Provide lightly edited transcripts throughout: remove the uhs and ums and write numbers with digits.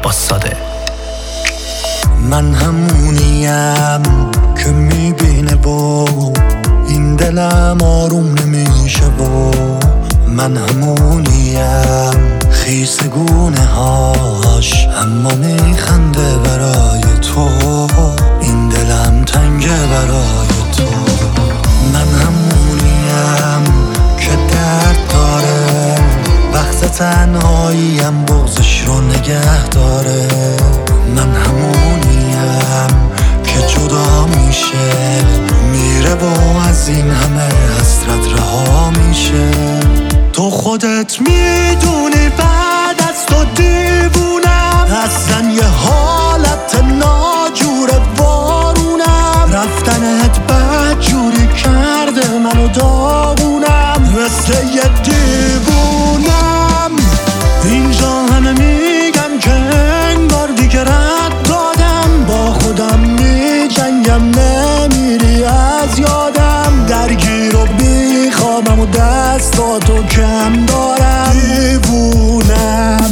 عباس‌زاده. من همونیم که میبینه و این دلم آروم نمیشه و من همونیم خیسگونه هاش اما میخنده برای تو، این دلم تنگه برای تو. من همونیم که درد داره وقت تنهاییم بغضش رو نگه داره. من همونیم که جدا میشه میره و از این همه حسرت رها میشه. تو خودت میدونی بعد از تو دیوونم، اصلا یه حالت ناجور بارونم. رفتنت بد جوری کرده منو داغونم، مثل یه دیوونم. اینجا همه میگن که انگار دیگه رد دادم، با خودم میجنگم نمیری از یادم. درگیر و بیخوابم و دستاتو کم دارم، دیوونم.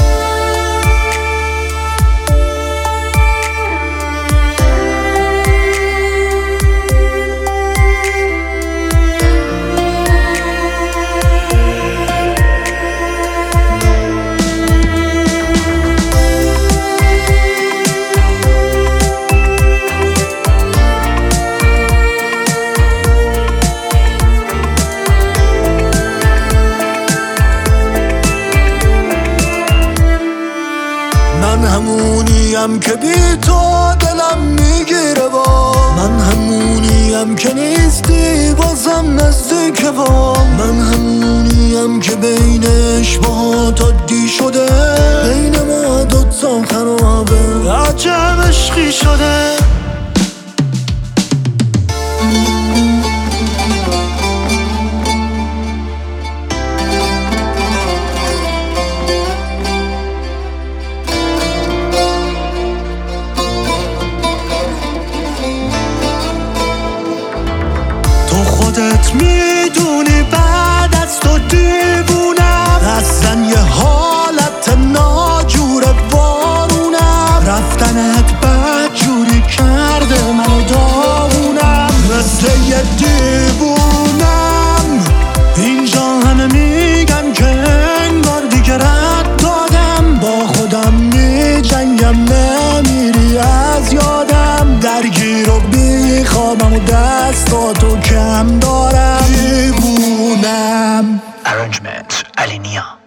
من همونیم که بی تو دلم میگیره با من همونیم که نیستی بازم نزدیکه با من همونیم که بین اشباهات عادی شده، بین ما دوتا خرابه عجب عشقی شده. خودت میدونی بعد از تو دیوونم، اصلا یه حالت ناجور بارونم. رفتنت بد جوری کرده منو داغونم، مثل یه دیوونم. اینجا همه میگن که انگار دیگه رد دادم، با خودم میجنگم نمیری از یادم. درگیر و بیخوابم و دستاتو کم دارم، دیوونم. Arrangement علی نیا.